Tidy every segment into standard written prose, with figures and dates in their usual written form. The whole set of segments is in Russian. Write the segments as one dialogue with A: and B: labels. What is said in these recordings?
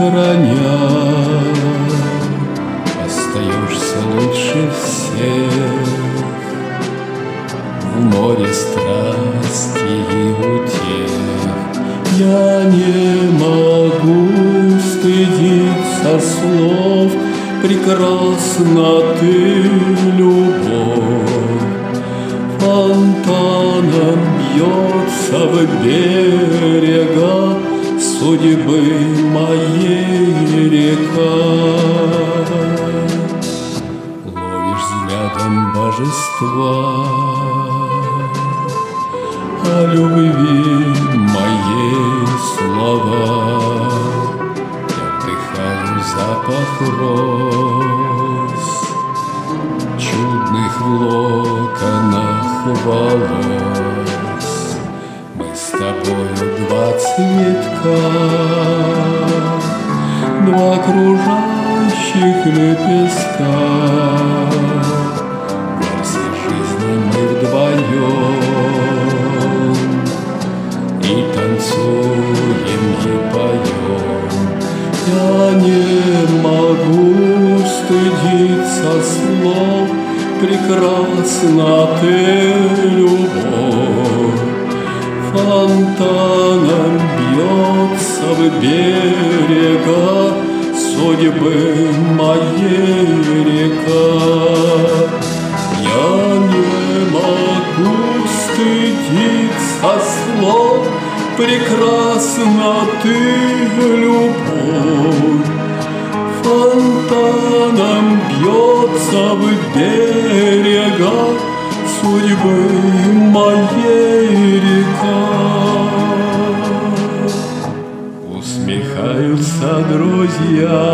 A: храня, остаешься лучше всех в море страсти и утех. Я не могу стыдиться слов, прекрасна ты, любовь. Фонтаном бьется в берега судьбы моей река. Ловишь взглядом божества, о любви моей слова. Я вдыхаю запах роз, чудных в локонах волос. Мы с тобою два цветка, два окружающих лепестка. В горсти жизни мы вдвоем и танцуем, и поем. Я не могу стыдиться слов, прекрасна ты, любовь. Фонтаном бьется в берега судьбы моей река. Я не могу стыдиться слов, прекрасна ты, любовь. Фонтаном бьется в берега судьбы моей река. Усмехаются друзья,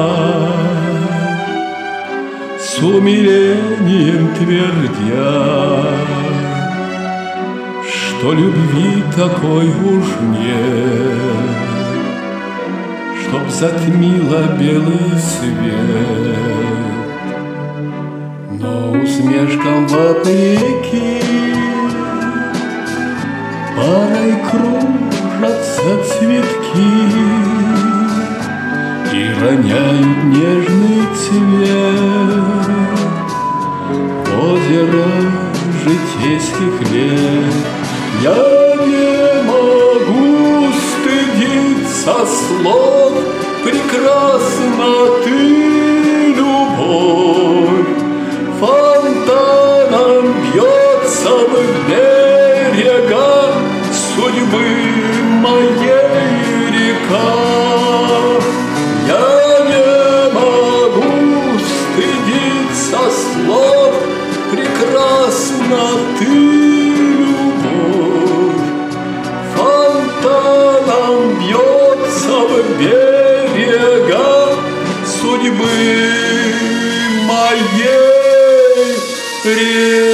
A: с умилением твердя, что любви такой уж нет, чтоб затмила белый свет. Но усмешкам вопреки парой кружатся цветки и роняют нежный цвет в озеро житейских лет. Я не могу стыдиться слов, прекрасна ты, любовь. Фонтаном бьется в берега судьбы моей река. Я не могу стыдиться слов, прекрасна ты, любовь. Фонтаном бьется в берега судьбы моей река.